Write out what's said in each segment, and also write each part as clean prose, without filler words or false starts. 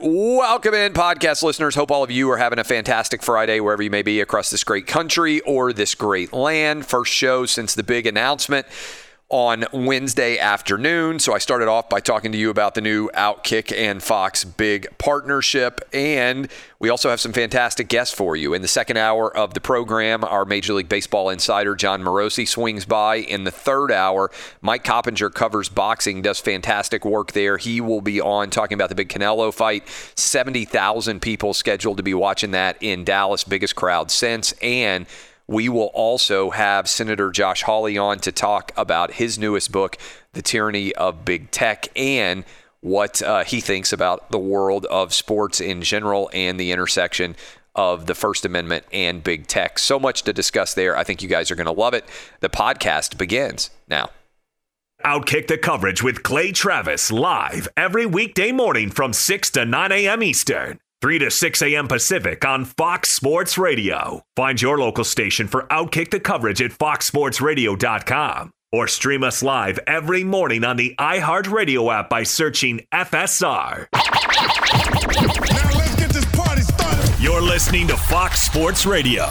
Welcome in, podcast listeners. Hope all of you are having a fantastic Friday wherever you may be across this great country or this great land. First show since the big announcement on Wednesday afternoon. So I started off by talking to you about the new Outkick and Fox big partnership. And we also have some fantastic guests for you. In the second hour of the program, our Major League Baseball insider, John Morosi, swings by. In the third hour, Mike Coppinger covers boxing, does fantastic work there. He will be on talking about the big Canelo fight. 70,000 people scheduled to be watching that in Dallas, biggest crowd since. And we will also have Senator Josh Hawley on to talk about his newest book, The Tyranny of Big Tech, and what he thinks about the world of sports in general and the intersection of the First Amendment and big tech. So much to discuss there. I think you guys are going to love it. The podcast begins now. Outkick the coverage with Clay Travis live every weekday morning from 6 to 9 a.m. Eastern. 3 to 6 a.m. Pacific on Fox Sports Radio. Find your local station for Outkick the coverage at foxsportsradio.com or stream us live every morning on the iHeartRadio app by searching FSR. Now let's get this party started. You're listening to Fox Sports Radio.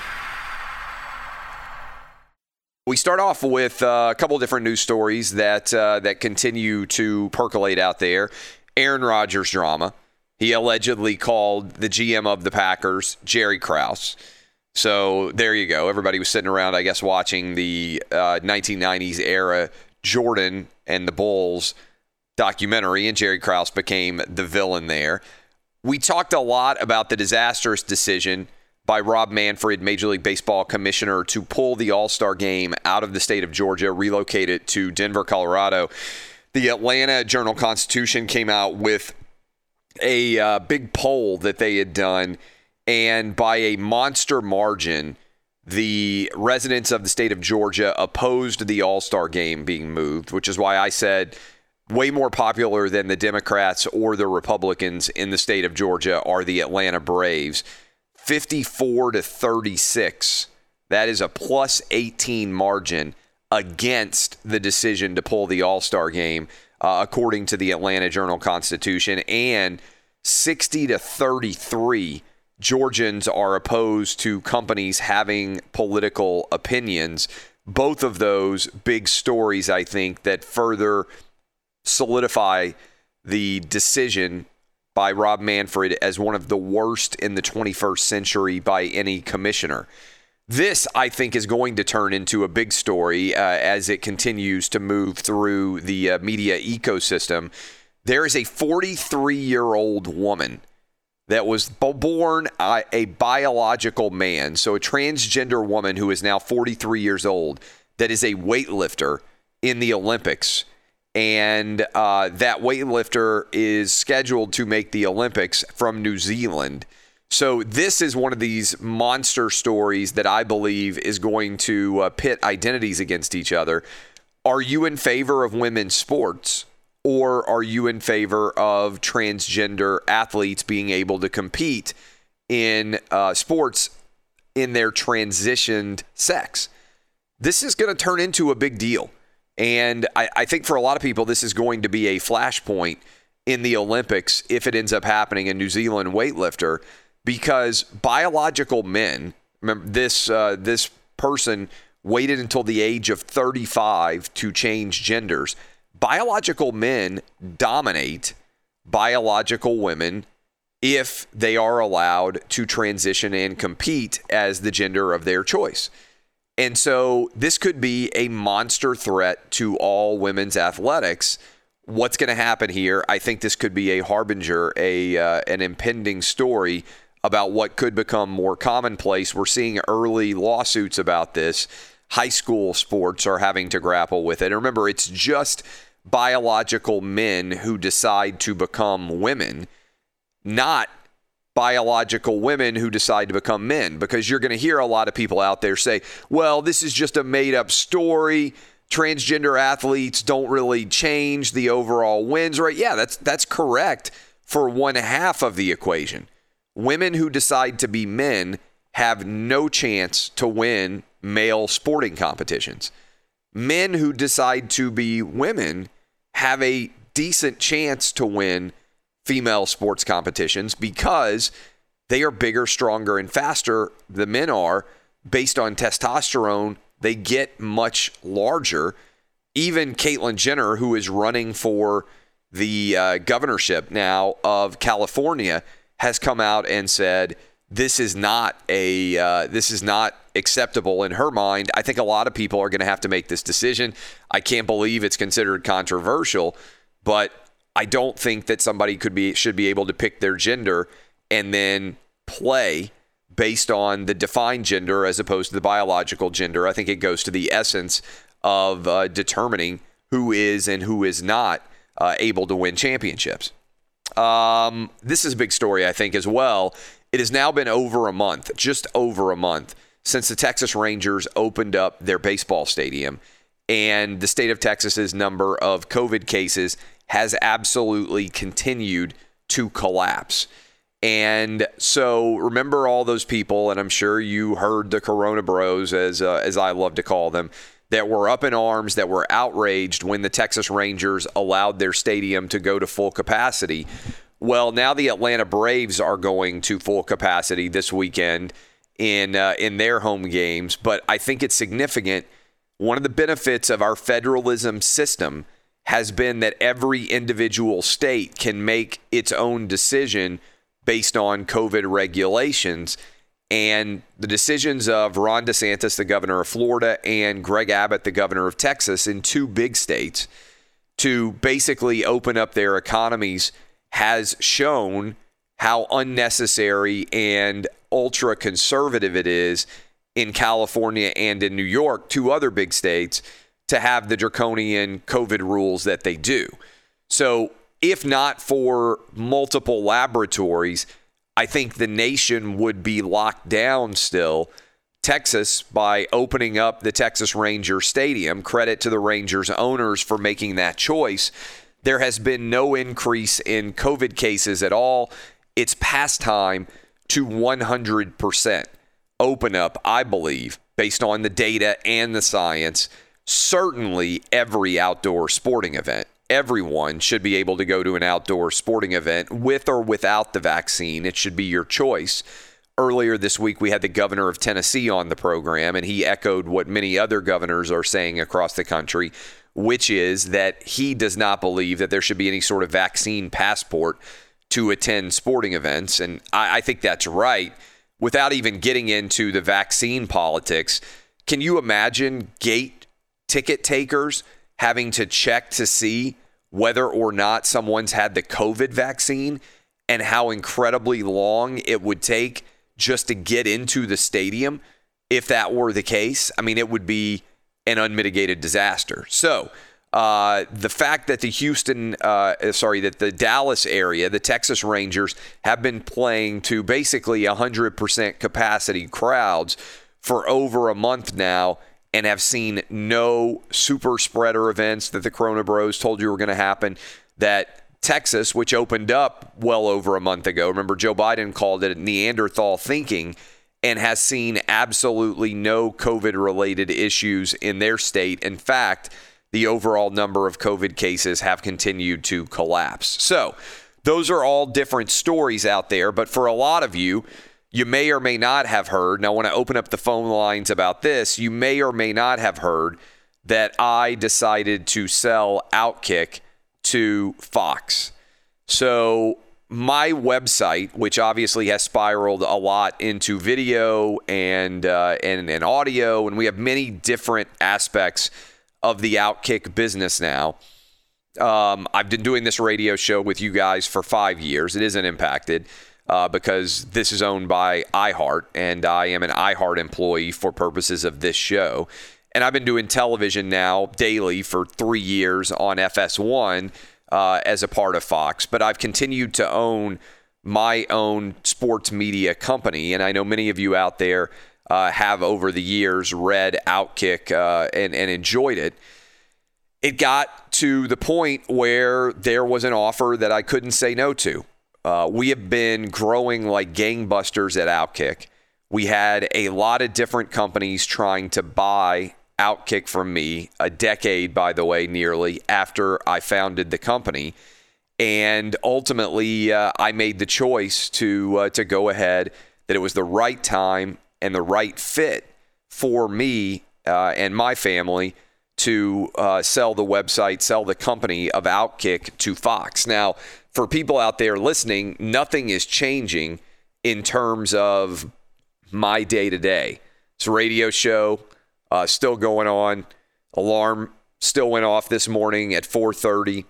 We start off with a couple of different news stories that continue to percolate out there. Aaron Rodgers drama. He allegedly called the GM of the Packers, Jerry Krause. So there you go. Everybody was sitting around, I guess, watching the 1990s era Jordan and the Bulls documentary, and Jerry Krause became the villain there. We talked a lot about the disastrous decision by Rob Manfred, Major League Baseball commissioner, to pull the All-Star game out of the state of Georgia, relocate it to Denver, Colorado. The Atlanta Journal-Constitution came out with a big poll that they had done, and by a monster margin, the residents of the state of Georgia opposed the All-Star game being moved, which is why I said way more popular than the Democrats or the Republicans in the state of Georgia are the Atlanta Braves. 54-36. That is a plus 18 margin against the decision to pull the All-Star game, according to the Atlanta Journal-Constitution, and 60-33, Georgians are opposed to companies having political opinions. Both of those big stories, I think, that further solidify the decision by Rob Manfred as one of the worst in the 21st century by any commissioner. This, I think, is going to turn into a big story as it continues to move through the media ecosystem. There is a 43-year-old woman that was born a biological man, so a transgender woman who is now 43 years old, that is a weightlifter in the Olympics. And that weightlifter is scheduled to make the Olympics from New Zealand. So this is one of these monster stories that I believe is going to pit identities against each other. Are you in favor of women's sports, or are you in favor of transgender athletes being able to compete in sports in their transitioned sex? This is going to turn into a big deal. And I think for a lot of people, this is going to be a flashpoint in the Olympics if it ends up happening, a New Zealand weightlifter. Because biological men, remember this person waited until the age of 35 to change genders. Biological men dominate biological women if they are allowed to transition and compete as the gender of their choice. And so this could be a monster threat to all women's athletics. What's going to happen here? I think this could be a harbinger, an impending story about what could become more commonplace. We're seeing early lawsuits about this. High school sports are having to grapple with it. And remember, it's just biological men who decide to become women, not biological women who decide to become men, because you're going to hear a lot of people out there say, well, this is just a made-up story. Transgender athletes don't really change the overall wins, right? Yeah, that's correct for one half of the equation. Women who decide to be men have no chance to win male sporting competitions. Men who decide to be women have a decent chance to win female sports competitions because they are bigger, stronger, and faster. The men are. Based on testosterone, they get much larger. Even Caitlyn Jenner, who is running for the governorship now of California, has come out and said this is not acceptable in her mind. I think a lot of people are going to have to make this decision. I can't believe it's considered controversial, but I don't think that somebody should be able to pick their gender and then play based on the defined gender as opposed to the biological gender. I think it goes to the essence of determining who is and who is not able to win championships. This is a big story, I think, as well. It has now been just over a month, since the Texas Rangers opened up their baseball stadium, and the state of Texas's number of COVID cases has absolutely continued to collapse. And so remember all those people, and I'm sure you heard the Corona Bros, as I love to call them, that were up in arms, that were outraged when the Texas Rangers allowed their stadium to go to full capacity. Well, now the Atlanta Braves are going to full capacity this weekend in their home games, but I think it's significant. One of the benefits of our federalism system has been that every individual state can make its own decision based on COVID regulations. And the decisions of Ron DeSantis, the governor of Florida, and Greg Abbott, the governor of Texas, in two big states, to basically open up their economies has shown how unnecessary and ultra-conservative it is in California and in New York, two other big states, to have the draconian COVID rules that they do. So if not for multiple laboratories, I think the nation would be locked down still. Texas, by opening up the Texas Rangers Stadium, credit to the Rangers owners for making that choice, there has been no increase in COVID cases at all. It's past time to 100% open up, I believe, based on the data and the science, certainly every outdoor sporting event. Everyone should be able to go to an outdoor sporting event with or without the vaccine. It should be your choice. Earlier this week, we had the governor of Tennessee on the program, and he echoed what many other governors are saying across the country, which is that he does not believe that there should be any sort of vaccine passport to attend sporting events. And I think that's right. Without even getting into the vaccine politics, can you imagine gate ticket takers having to check to see whether or not someone's had the COVID vaccine and how incredibly long it would take just to get into the stadium if that were the case? I mean, it would be an unmitigated disaster. So the fact that that the Dallas area, the Texas Rangers, have been playing to basically 100% capacity crowds for over a month now, and have seen no super spreader events that the Corona Bros told you were going to happen, that Texas, which opened up well over a month ago, remember Joe Biden called it Neanderthal thinking, and has seen absolutely no COVID-related issues in their state. In fact, the overall number of COVID cases have continued to collapse. So those are all different stories out there, but for a lot of you, you may or may not have heard, and I want to open up the phone lines about this, you may or may not have heard that I decided to sell Outkick to Fox. So my website, which obviously has spiraled a lot into video and audio, and we have many different aspects of the Outkick business now. I've been doing this radio show with you guys for 5 years. It isn't impacted. Because this is owned by iHeart, and I am an iHeart employee for purposes of this show. And I've been doing television now daily for 3 years on FS1 as a part of Fox. But I've continued to own my own sports media company, and I know many of you out there have over the years read Outkick and enjoyed it. It got to the point where there was an offer that I couldn't say no to. We have been growing like gangbusters at Outkick. We had a lot of different companies trying to buy Outkick from me, a decade, by the way, nearly after I founded the company. And ultimately, I made the choice to go ahead, that it was the right time and the right fit for me and my family to sell the website, sell the company of Outkick to Fox. Now, for people out there listening, nothing is changing in terms of my day-to-day. It's a radio show still going on. Alarm still went off this morning at 4:30.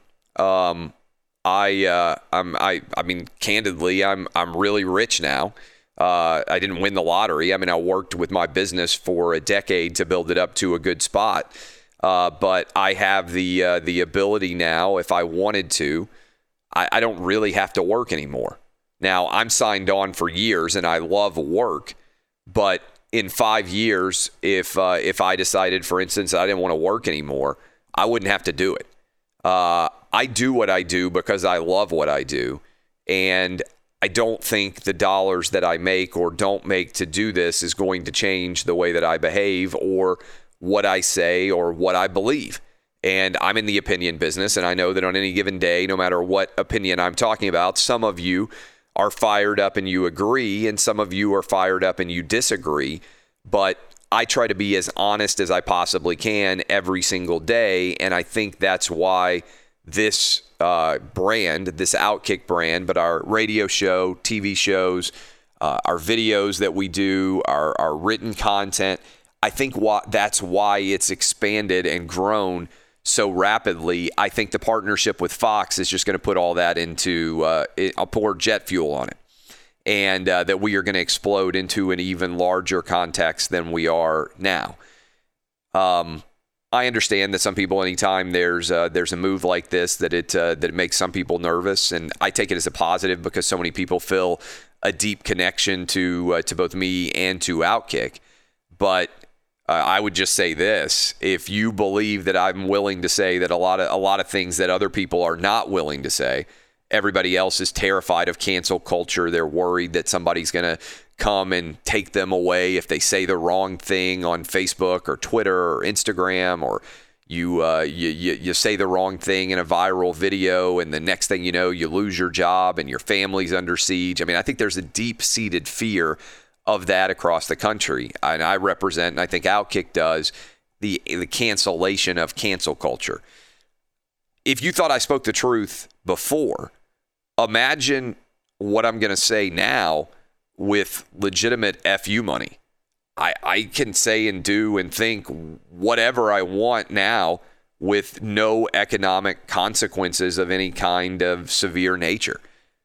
I mean, candidly, I'm really rich now. I didn't win the lottery. I mean, I worked with my business for a decade to build it up to a good spot. But I have the ability now, if I wanted to, I don't really have to work anymore. Now, I'm signed on for years and I love work, but in 5 years, if I decided, for instance, I didn't want to work anymore, I wouldn't have to do it. I do what I do because I love what I do. And I don't think the dollars that I make or don't make to do this is going to change the way that I behave or what I say or what I believe. And I'm in the opinion business, and I know that on any given day, no matter what opinion I'm talking about, some of you are fired up and you agree, and some of you are fired up and you disagree. But I try to be as honest as I possibly can every single day, and I think that's why this brand, this Outkick brand, but our radio show, TV shows, our videos that we do, our written content, I think that's why it's expanded and grown so rapidly. I think the partnership with Fox is just going to put all that into, I'll pour jet fuel on it. And that we are going to explode into an even larger context than we are now. I understand that some people, anytime there's a move like this, that it makes some people nervous, and I take it as a positive because so many people feel a deep connection to both me and to Outkick. But I would just say this: if you believe that I'm willing to say that a lot of things that other people are not willing to say. Everybody else is terrified of cancel culture. They're worried that somebody's going to come and take them away if they say the wrong thing on Facebook or Twitter or Instagram, or you say the wrong thing in a viral video, and the next thing you know, you lose your job and your family's under siege. I mean, I think there's a deep-seated fear of that across the country. And I represent, and I think Outkick does, the cancellation of cancel culture. If you thought I spoke the truth before, imagine what I'm going to say now with legitimate FU money. I can say and do and think whatever I want now with no economic consequences of any kind of severe nature.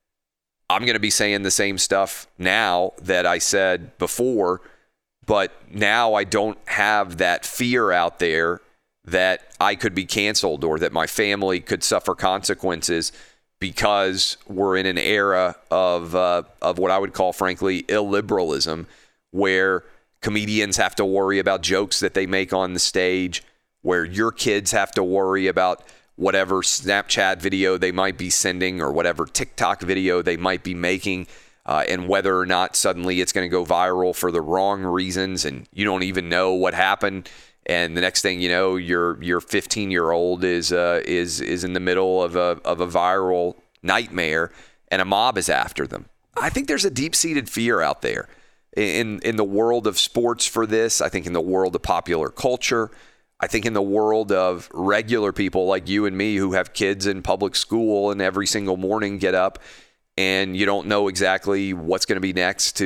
I'm going to be saying the same stuff now that I said before, but now I don't have that fear out there that I could be canceled or that my family could suffer consequences, because we're in an era of what I would call, frankly, illiberalism, where comedians have to worry about jokes that they make on the stage, where your kids have to worry about whatever Snapchat video they might be sending or whatever TikTok video they might be making, and whether or not suddenly it's going to go viral for the wrong reasons, and you don't even know what happened. And the next thing you know, your 15-year-old is in the middle of a viral nightmare, and a mob is after them. I think there's a deep-seated fear out there in the world of sports for this. I think in the world of popular culture. I think in the world of regular people like you and me who have kids in public school and every single morning get up and you don't know exactly what's going to be next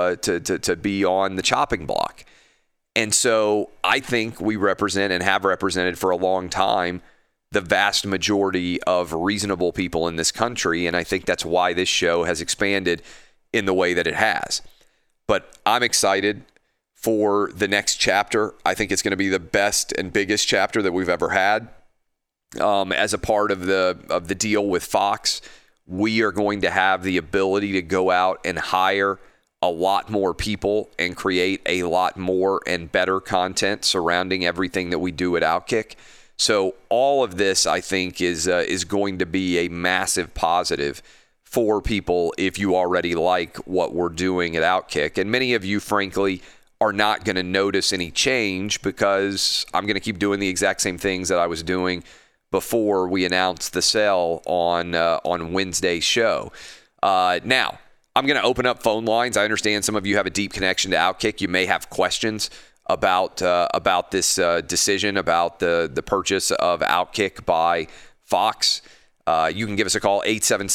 to be on the chopping block. And so I think we represent and have represented for a long time the vast majority of reasonable people in this country. And I think that's why this show has expanded in the way that it has. But I'm excited for the next chapter. I think it's going to be the best and biggest chapter that we've ever had. As a part of the deal with Fox, we are going to have the ability to go out and hire a lot more people and create a lot more and better content surrounding everything that we do at Outkick. So all of this, I think, is going to be a massive positive for people if you already like what we're doing at Outkick. And many of you, frankly, are not going to notice any change because I'm going to keep doing the exact same things that I was doing before we announced the sale on Wednesday's show. Now, I'm going to open up phone lines. I understand some of you have a deep connection to Outkick. You may have questions about this decision, about the purchase of Outkick by Fox. You can give us a call,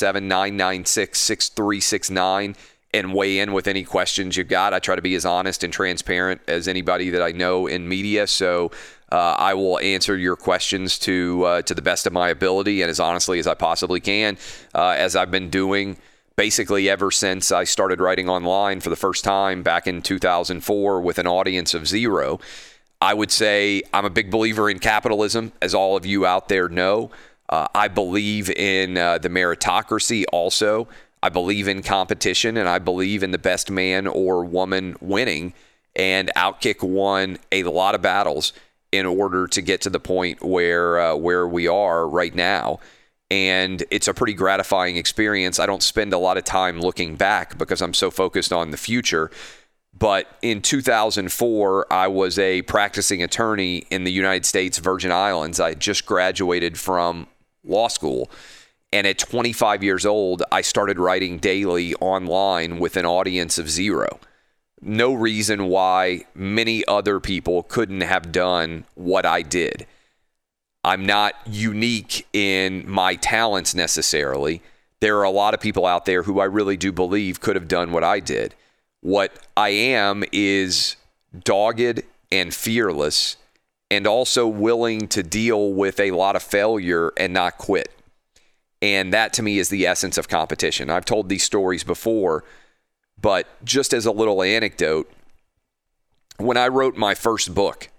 877-996-6369, and weigh in with any questions you've got. I try to be as honest and transparent as anybody that I know in media, so I will answer your questions to the best of my ability and as honestly as I possibly can, as I've been doing basically ever since I started writing online for the first time back in 2004 with an audience of 0. I would say I'm a big believer in capitalism, as all of you out there know. I believe in the meritocracy also. I believe in competition, and I believe in the best man or woman winning. And Outkick won a lot of battles in order to get to the point where we are right now. And it's a pretty gratifying experience. I don't spend a lot of time looking back because I'm so focused on the future. But in 2004, I was a practicing attorney in the United States Virgin Islands. I had just graduated from law school. And at 25 years old, I started writing daily online with an audience of 0. No reason why many other people couldn't have done what I did. I'm not unique in my talents necessarily. There are a lot of people out there who I really do believe could have done what I did. What I am is dogged and fearless, and also willing to deal with a lot of failure and not quit. And that to me is the essence of competition. I've told these stories before, but just as a little anecdote, when I wrote my first book,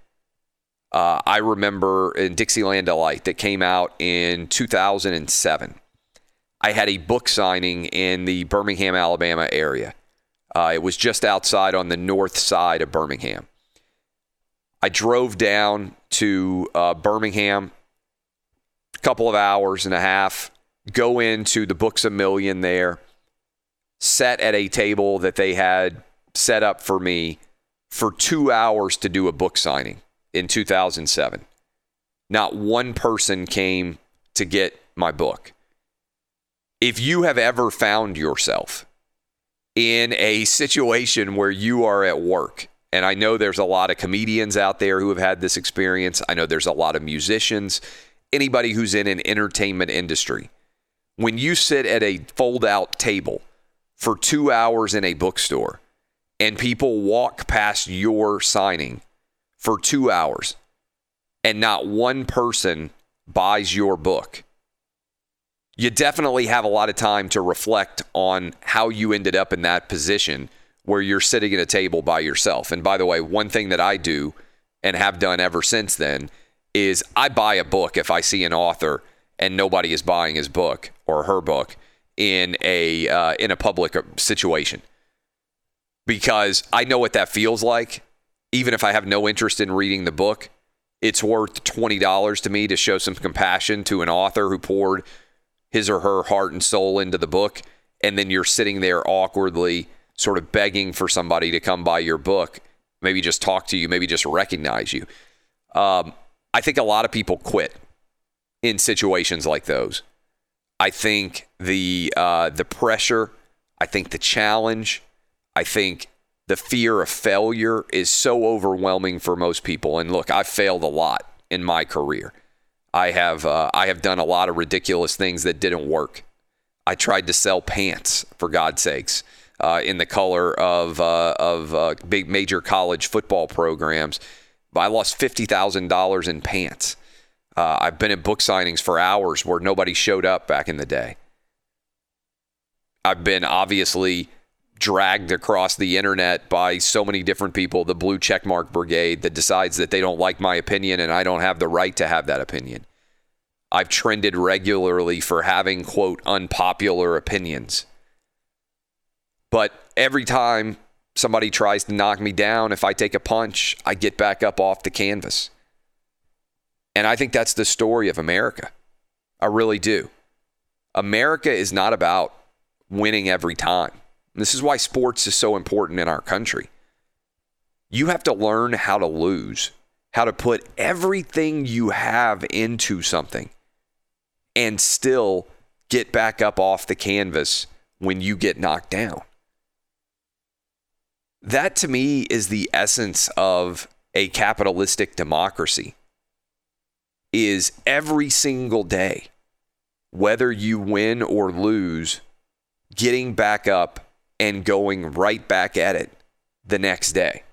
I remember in Dixieland Delight that came out in 2007. I had a book signing in the Birmingham, Alabama area. It was just outside on the north side of Birmingham. I drove down to Birmingham, a couple of hours and a half, go into the Books A Million there, sat at a table that they had set up for me for 2 hours to do a book signing in 2007. Not one person came to get my book. If you have ever found yourself in a situation where you are at work, and I know there's a lot of comedians out there who have had this experience. I know there's a lot of musicians, anybody who's in an entertainment industry. When you sit at a fold-out table for 2 hours in a bookstore and people walk past your signing for 2 hours and not one person buys your book, you definitely have a lot of time to reflect on how you ended up in that position where you're sitting at a table by yourself. And by the way, one thing that I do and have done ever since then is I buy a book if I see an author and nobody is buying his book or her book in a public situation, because I know what that feels like. Even if I have no interest in reading the book, it's worth $20 to me to show some compassion to an author who poured his or her heart and soul into the book, and then you're sitting there awkwardly sort of begging for somebody to come buy your book, maybe just talk to you, maybe just recognize you. I think a lot of people quit in situations like those. I think the pressure, I think the challenge, I think the fear of failure is so overwhelming for most people. And look, I've failed a lot in my career. I have done a lot of ridiculous things that didn't work. I tried to sell pants, for God's sakes, in the color of big major college football programs. I lost $50,000 in pants. I've been at book signings for hours where nobody showed up back in the day. I've been obviously dragged across the internet by so many different people, the blue checkmark brigade that decides that they don't like my opinion and I don't have the right to have that opinion. I've trended regularly for having, quote, unpopular opinions. But every time somebody tries to knock me down, if I take a punch, I get back up off the canvas. And I think that's the story of America. I really do. America is not about winning every time. This is why sports is so important in our country. You have to learn how to lose, how to put everything you have into something, and still get back up off the canvas when you get knocked down. That to me is the essence of a capitalistic democracy, is every single day, whether you win or lose, getting back up and going right back at it the next day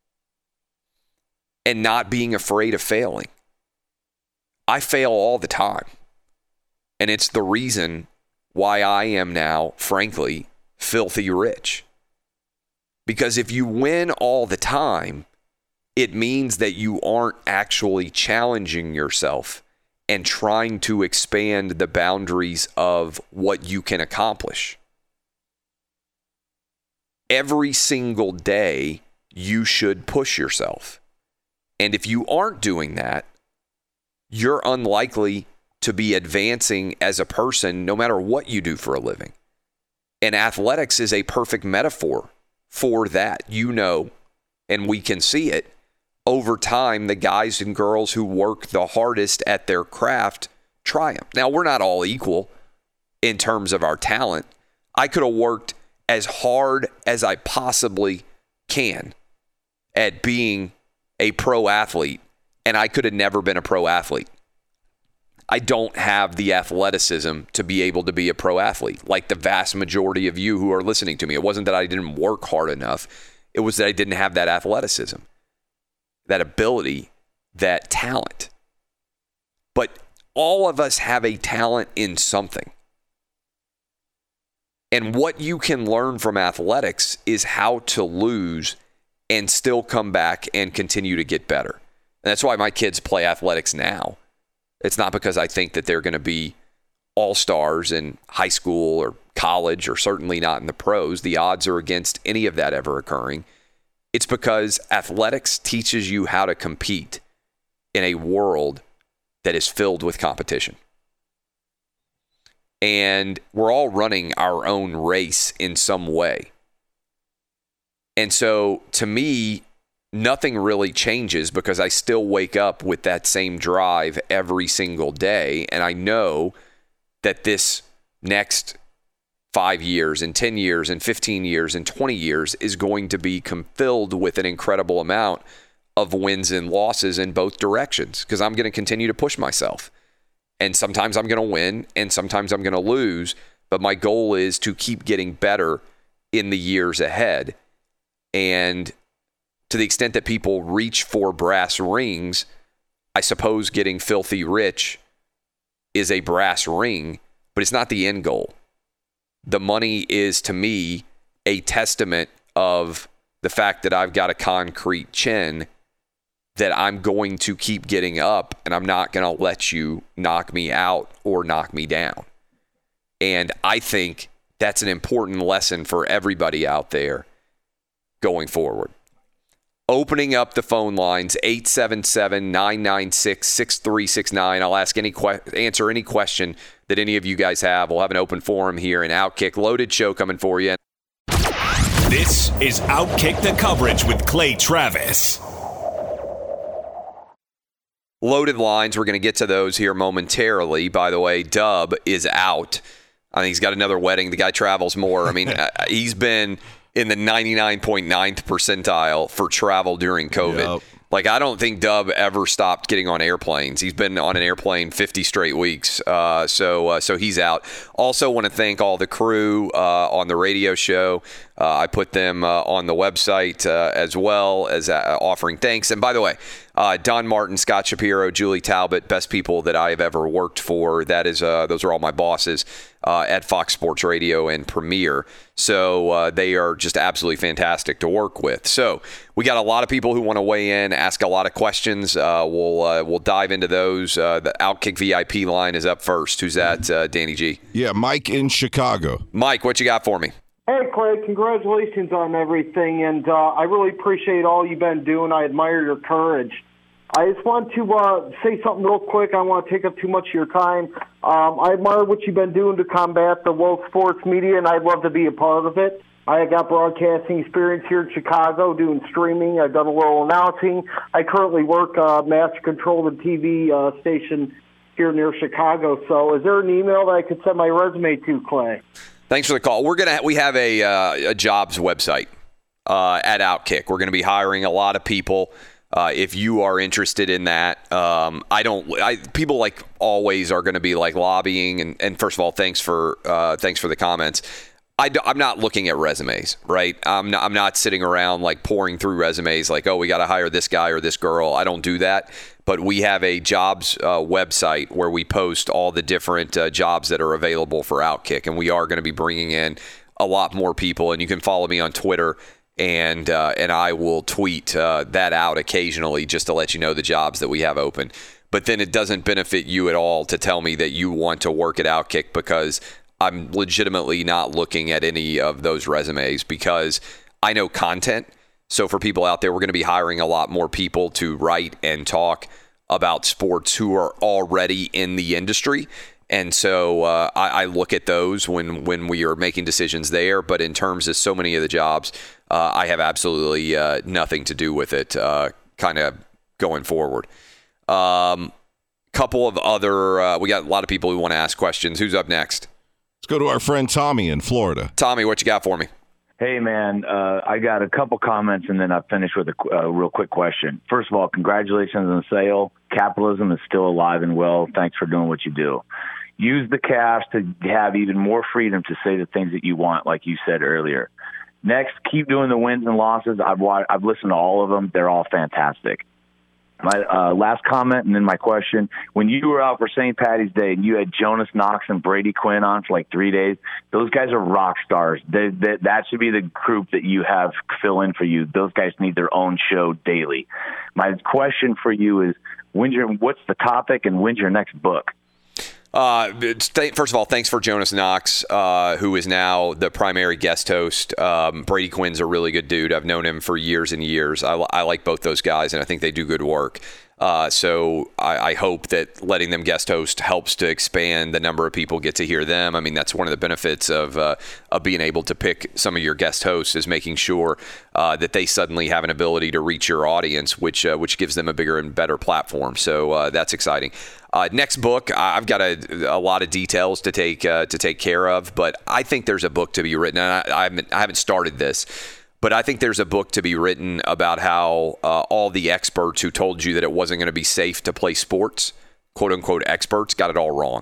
and not being afraid of failing. I fail all the time. And it's the reason why I am now, frankly, filthy rich. Because if you win all the time, it means that you aren't actually challenging yourself and trying to expand the boundaries of what you can accomplish. Every single day, you should push yourself. And if you aren't doing that, you're unlikely to be advancing as a person no matter what you do for a living. And athletics is a perfect metaphor for that. You know, and we can see it over time, the guys and girls who work the hardest at their craft triumph. Now, we're not all equal in terms of our talent. I could have worked as hard as I possibly can at being a pro athlete, and I could have never been a pro athlete. I don't have the athleticism to be able to be a pro athlete like the vast majority of you who are listening to me. It wasn't that I didn't work hard enough. It was that I didn't have that athleticism, that ability, that talent. But all of us have a talent in something. And what you can learn from athletics is how to lose and still come back and continue to get better. And that's why my kids play athletics now. It's not because I think that they're going to be all-stars in high school or college, or certainly not in the pros. The odds are against any of that ever occurring. It's because athletics teaches you how to compete in a world that is filled with competition. And we're all running our own race in some way. And so, to me, nothing really changes because I still wake up with that same drive every single day. And I know that this next 5 years and 10 years and 15 years and 20 years is going to be filled with an incredible amount of wins and losses in both directions, because I'm going to continue to push myself. And sometimes I'm going to win and sometimes I'm going to lose. But my goal is to keep getting better in the years ahead. And to the extent that people reach for brass rings, I suppose getting filthy rich is a brass ring, but it's not the end goal. The money is, to me, a testament of the fact that I've got a concrete chin, that I'm going to keep getting up and I'm not going to let you knock me out or knock me down. And I think that's an important lesson for everybody out there going forward. Opening up the phone lines, 877-996-6369. I'll ask answer any question that any of you guys have. We'll have an open forum here in Outkick. Loaded show coming for you. This is Outkick the Coverage with Clay Travis. Loaded lines, we're going to get to those here momentarily. By the way, Dub is out. I think he's got another wedding. The guy travels more. I mean, he's been in the 99.9th percentile for travel during COVID. Yep. Like, I don't think Dub ever stopped getting on airplanes. He's been on an airplane 50 straight weeks. So he's out. Also want to thank all the crew on the radio show. I put them on the website as well as offering thanks. And by the way, Don Martin, Scott Shapiro, Julie Talbot, best people that I have ever worked for. That is, those are all my bosses at Fox Sports Radio and Premiere. So they are just absolutely fantastic to work with. So we got a lot of people who want to weigh in, ask a lot of questions. We'll dive into those. The Outkick VIP line is up first. Who's that, Danny G? Yeah, Mike in Chicago. Mike, what you got for me? Hey, Clay, congratulations on everything, and I really appreciate all you've been doing. I admire your courage. I just want to say something real quick. I don't want to take up too much of your time. I admire what you've been doing to combat the woke sports media, and I'd love to be a part of it. I got broadcasting experience here in Chicago doing streaming. I've done a little announcing. I currently work master control the TV station here near Chicago. So is there an email that I could send my resume to, Clay? Thanks for the call. We have a jobs website at Outkick. We're going to be hiring a lot of people. If you are interested in that, people like always are going to be like lobbying. And first of all, thanks for the comments. I'm not looking at resumes, right? I'm not sitting around like pouring through resumes like, oh, we got to hire this guy or this girl. I don't do that. But we have a jobs website where we post all the different jobs that are available for Outkick. And we are going to be bringing in a lot more people. And you can follow me on Twitter. And I will tweet that out occasionally just to let you know the jobs that we have open. But then it doesn't benefit you at all to tell me that you want to work at Outkick, because I'm legitimately not looking at any of those resumes, because I know content. So for people out there, we're going to be hiring a lot more people to write and talk about sports who are already in the industry. And so I look at those when we are making decisions there. But in terms of so many of the jobs, I have absolutely nothing to do with it kind of going forward. Couple of other, we got a lot of people who want to ask questions. Who's up next? Let's go to our friend Tommy in Florida. Tommy, what you got for me? Hey, man, I got a couple comments, and then I'll finish with a real quick question. First of all, congratulations on the sale. Capitalism is still alive and well. Thanks for doing what you do. Use the cash to have even more freedom to say the things that you want, like you said earlier. Next, keep doing the wins and losses. I've listened to all of them. They're all fantastic. My last comment and then my question. When you were out for St. Patty's Day and you had Jonas Knox and Brady Quinn on for like 3 days, those guys are rock stars. That should be the group that you have fill in for you. Those guys need their own show daily. My question for you is, what's the topic and when's your next book? First of all, thanks for Jonas Knox, who is now the primary guest host. Brady Quinn's a really good dude. I've known him for years and years. I like both those guys, and I think they do good work. So I hope that letting them guest host helps to expand the number of people get to hear them. I mean, that's one of the benefits of being able to pick some of your guest hosts, is making sure that they suddenly have an ability to reach your audience, which gives them a bigger and better platform. So that's exciting. Next book, I've got a lot of details to take care of, but I think there's a book to be written. And I haven't started this, but I think there's a book to be written about how all the experts who told you that it wasn't going to be safe to play sports, quote unquote experts, got it all wrong.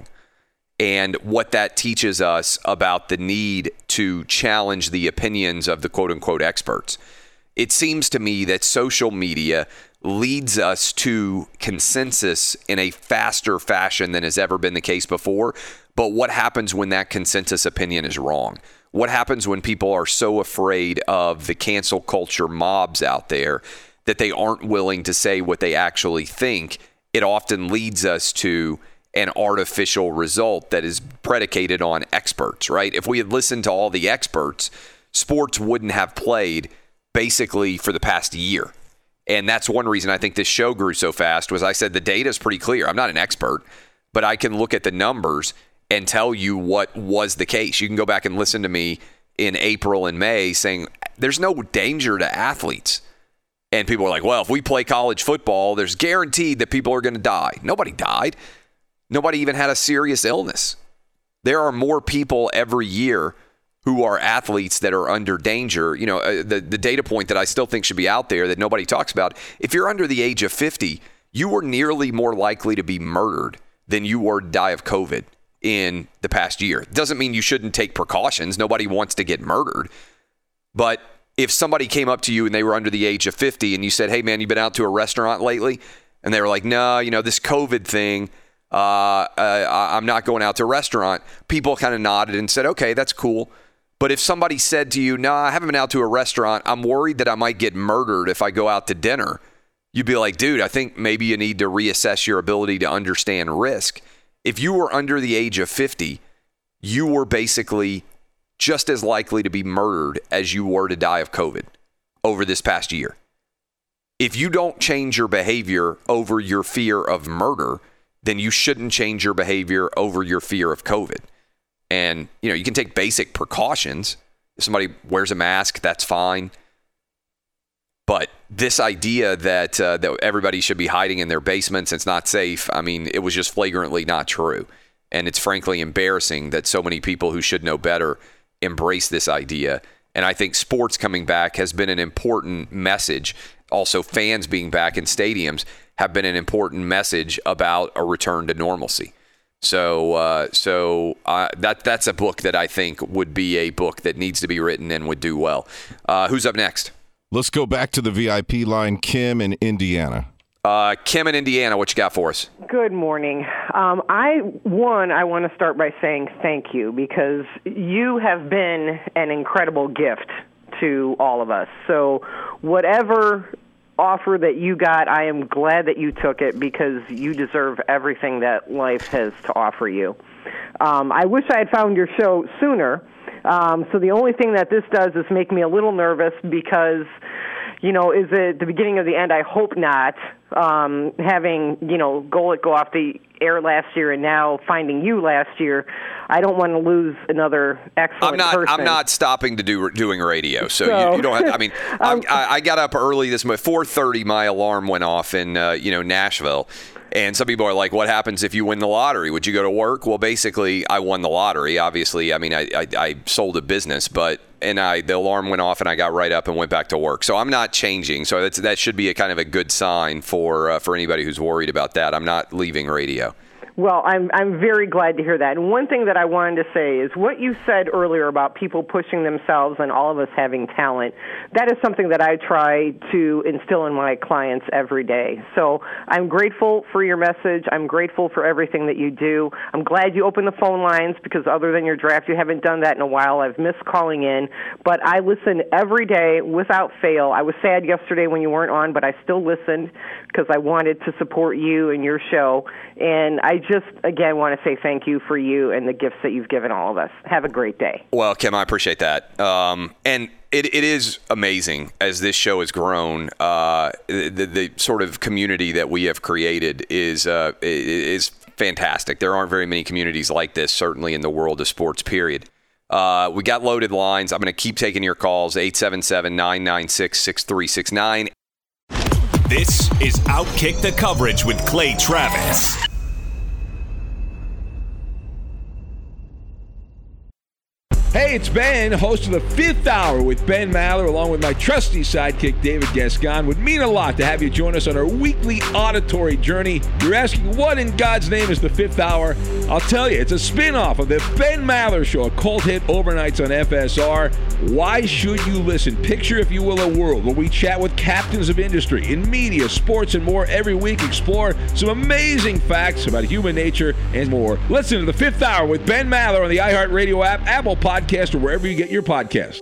And what that teaches us about the need to challenge the opinions of the quote unquote experts. It seems to me that social media leads us to consensus in a faster fashion than has ever been the case before. But what happens when that consensus opinion is wrong? What happens when people are so afraid of the cancel culture mobs out there that they aren't willing to say what they actually think? It often leads us to an artificial result that is predicated on experts, right? If we had listened to all the experts, sports wouldn't have played basically for the past year. And that's one reason I think this show grew so fast, was I said the data is pretty clear. I'm not an expert, but I can look at the numbers and tell you what was the case. You can go back and listen to me in April and May saying there's no danger to athletes. And people are like, well, if we play college football, there's guaranteed that people are going to die. Nobody died. Nobody even had a serious illness. There are more people every year who are athletes that are under danger. You know, the data point that I still think should be out there that nobody talks about, if you're under the age of 50, you were nearly more likely to be murdered than you were to die of COVID in the past year. It doesn't mean you shouldn't take precautions. Nobody wants to get murdered. But if somebody came up to you and they were under the age of 50 and you said, hey, man, you been out to a restaurant lately? And they were like, no, this COVID thing, I'm not going out to a restaurant. People kind of nodded and said, okay, that's cool. But if somebody said to you, no, I haven't been out to a restaurant, I'm worried that I might get murdered if I go out to dinner, you'd be like, dude, I think maybe you need to reassess your ability to understand risk. If you were under the age of 50, you were basically just as likely to be murdered as you were to die of COVID over this past year. If you don't change your behavior over your fear of murder, then you shouldn't change your behavior over your fear of COVID. And, you can take basic precautions. If somebody wears a mask, that's fine. But this idea that everybody should be hiding in their basements, it's not safe. I mean, it was just flagrantly not true. And it's frankly embarrassing that so many people who should know better embrace this idea. And I think sports coming back has been an important message. Also, fans being back in stadiums have been an important message about a return to normalcy. So that's a book that I think would be a book that needs to be written and would do well. Who's up next? Let's go back to the VIP line. Kim in Indiana. Kim in Indiana, what you got for us? Good morning. I want to start by saying thank you, because you have been an incredible gift to all of us. So whatever offer that you got, I am glad that you took it, because you deserve everything that life has to offer you. I wish I had found your show sooner. So the only thing that this does is make me a little nervous, because, is it the beginning of the end? I hope not. Having, Golic go off the air last year and now finding you last year, I don't want to lose another excellent person. I'm not stopping to doing radio, so you don't have to. I mean, I got up early this morning. 4:30, my alarm went off in Nashville. And some people are like, what happens if you win the lottery? Would you go to work? Well, basically, I won the lottery. Obviously, I mean, I sold a business, the alarm went off and I got right up and went back to work. So I'm not changing. So that should be a kind of a good sign for anybody who's worried about that. I'm not leaving radio. Well, I'm very glad to hear that. And one thing that I wanted to say is what you said earlier about people pushing themselves and all of us having talent. That is something that I try to instill in my clients every day. So I'm grateful for your message. I'm grateful for everything that you do. I'm glad you opened the phone lines, because other than your draft, you haven't done that in a while. I've missed calling in, but I listen every day without fail. I was sad yesterday when you weren't on, but I still listened because I wanted to support you and your show. And I just, again, want to say thank you for you and the gifts that you've given all of us. Have a great day. Well, Kim, I appreciate that. And it is amazing as this show has grown. The sort of community that we have created is fantastic. There aren't very many communities like this, certainly in the world of sports, period. We got loaded lines. I'm going to keep taking your calls, 877-996-6369. This is Outkick the Coverage with Clay Travis. Hey, it's Ben, host of the Fifth Hour with Ben Maller, along with my trusty sidekick, David Gascon. Would mean a lot to have you join us on our weekly auditory journey. You're asking, what in God's name is the Fifth Hour? I'll tell you, it's a spin-off of the Ben Maller Show, a cult hit overnights on FSR. Why should you listen? Picture, if you will, a world where we chat with captains of industry in media, sports, and more every week. Explore some amazing facts about human nature and more. Listen to the Fifth Hour with Ben Maller on the iHeartRadio app, Apple Podcast, or wherever you get your podcast.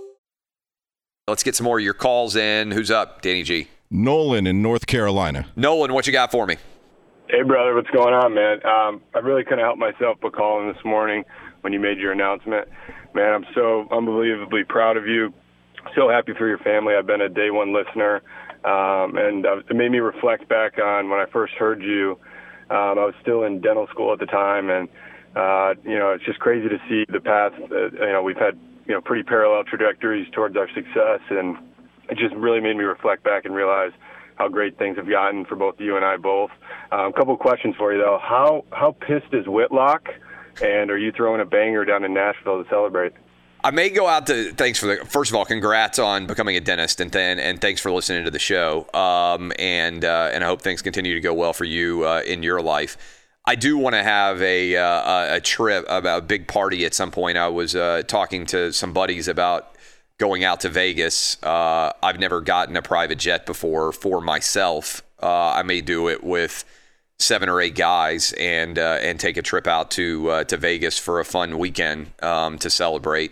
Let's get some more of your calls in. Who's up, Danny G? Nolan in North Carolina. Nolan, what you got for me? Hey, brother, what's going on, man? I really couldn't help myself but call in this morning when you made your announcement. Man, I'm so unbelievably proud of you. So happy for your family. I've been a day one listener, and it made me reflect back on when I first heard you. I was still in dental school at the time, and it's just crazy to see the path. We've had pretty parallel trajectories towards our success, and it just really made me reflect back and realize how great things have gotten for both you and I both. A couple of questions for you though. How pissed is Whitlock, and are you throwing a banger down in Nashville to celebrate? I may go out to first of all, congrats on becoming a dentist, and thanks for listening to the show. And I hope things continue to go well for you in your life. I do want to have a trip, about a big party at some point. I was talking to some buddies about going out to Vegas. I've never gotten a private jet before for myself. I may do it with 7 or 8 guys and take a trip out to Vegas for a fun weekend to celebrate.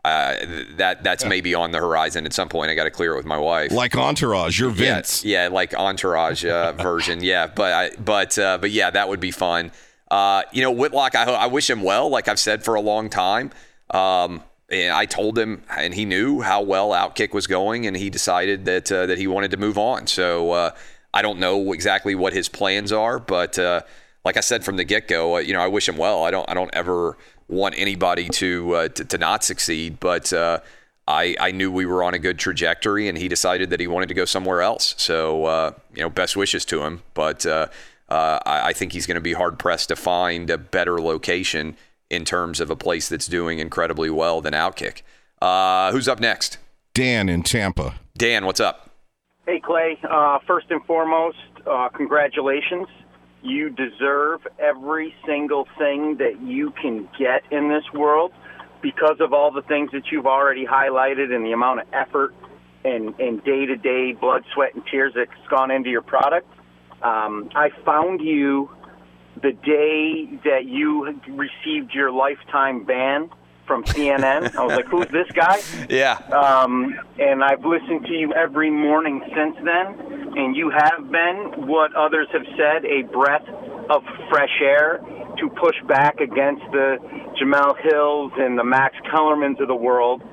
That's maybe on the horizon at some point. I got to clear it with my wife. Like Entourage, you're Vince. Yeah, like Entourage version. Yeah, but yeah, that would be fun. Whitlock, I wish him well. Like I've said for a long time. And I told him, and he knew how well Outkick was going, and he decided that he wanted to move on. So I don't know exactly what his plans are, but like I said from the get-go, I wish him well. I don't ever want anybody to not succeed, but I knew we were on a good trajectory, and he decided that he wanted to go somewhere else. So, best wishes to him. But I think he's going to be hard-pressed to find a better location in terms of a place that's doing incredibly well than Outkick. Who's up next? Dan in Tampa. Dan, what's up? Hey, Clay. First and foremost, congratulations. You deserve every single thing that you can get in this world because of all the things that you've already highlighted and the amount of effort and day-to-day blood, sweat, and tears that's gone into your product. I found you the day that you received your lifetime ban from CNN. I was like, who's this guy? Yeah. And I've listened to you every morning since then, and you have been what others have said, a breath of fresh air to push back against the Jamel Hills and the Max Kellermans of the world.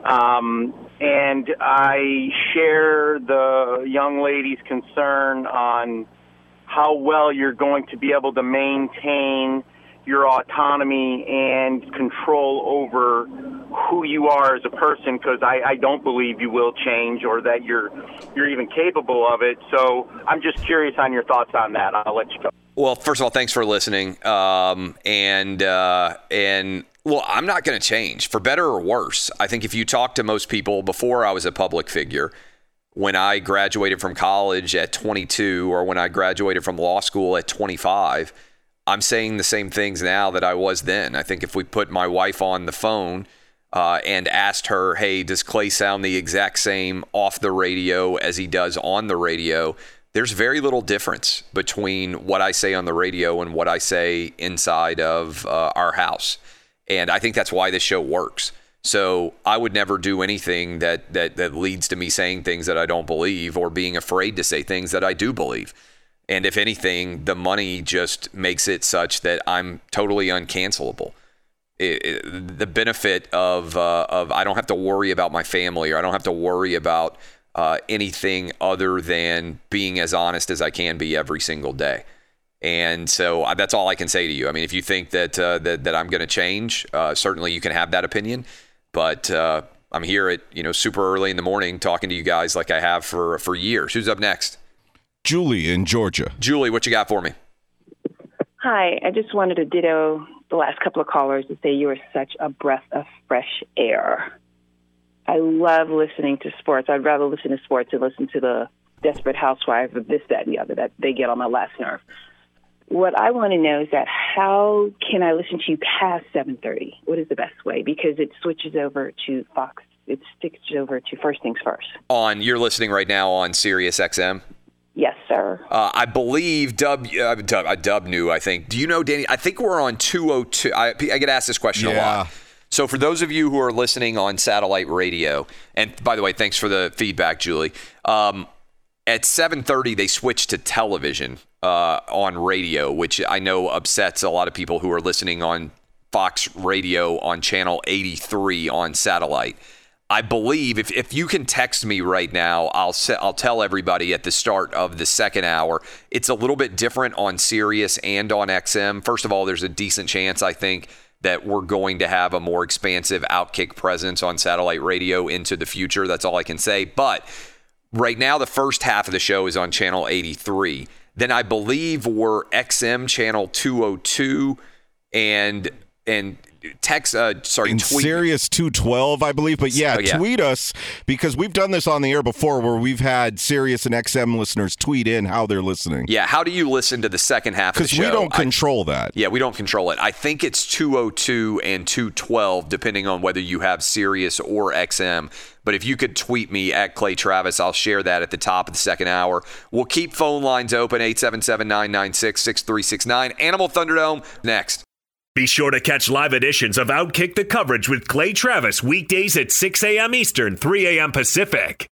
And I share the young lady's concern on how well you're going to be able to maintain your autonomy and control over who you are as a person, because I don't believe you will change or that you're even capable of it. So I'm just curious on your thoughts on that. I'll let you go. Well, first of all, thanks for listening. And well, I'm not going to change, for better or worse. I think if you talk to most people before I was a public figure, when I graduated from college at 22 or when I graduated from law school at 25, I'm saying the same things now that I was then. I think if we put my wife on the phone and asked her, hey, does Clay sound the exact same off the radio as he does on the radio? There's very little difference between what I say on the radio and what I say inside of our house. And I think that's why this show works. So I would never do anything that leads to me saying things that I don't believe or being afraid to say things that I do believe. And if anything, the money just makes it such that I'm totally uncancelable. The benefit of I don't have to worry about my family, or I don't have to worry about anything other than being as honest as I can be every single day. And so that's all I can say to you. I mean, if you think that I'm going to change, certainly you can have that opinion. But I'm here at super early in the morning talking to you guys like I have for years. Who's up next? Julie in Georgia. Julie, what you got for me? Hi, I just wanted to ditto the last couple of callers and say you are such a breath of fresh air. I love listening to sports. I'd rather listen to sports than listen to the Desperate Housewives of this, that, and the other that they get on my last nerve. What I want to know is that how can I listen to you past 7:30? What is the best way? Because it switches over to Fox. It switches over to First Things First. You're listening right now on Sirius XM? Yes, sir. I believe Dub knew, I think. Do you know, Danny? I think we're on 202. I get asked this question a lot. So for those of you who are listening on satellite radio, and by the way, thanks for the feedback, Julie. At 7:30, they switched to television on radio, which I know upsets a lot of people who are listening on Fox Radio on channel 83 on satellite. I believe if you can text me right now, I'll tell everybody at the start of the second hour. It's a little bit different on Sirius and on XM. First of all, there's a decent chance, I think, that we're going to have a more expansive Outkick presence on satellite radio into the future. That's all I can say. But right now, the first half of the show is on channel 83. Then I believe we're XM channel 202 and text, tweet. Sirius 212, I believe. But tweet us, because we've done this on the air before where we've had Sirius and XM listeners tweet in how they're listening. Yeah, how do you listen to the second half of the show? Because we don't control that. Yeah, we don't control it. I think it's 202 and 212, depending on whether you have Sirius or XM. But if you could tweet me at Clay Travis, I'll share that at the top of the second hour. We'll keep phone lines open, 877-996-6369. Animal Thunderdome, next. Be sure to catch live editions of Outkick the Coverage with Clay Travis weekdays at 6 a.m. Eastern, 3 a.m. Pacific.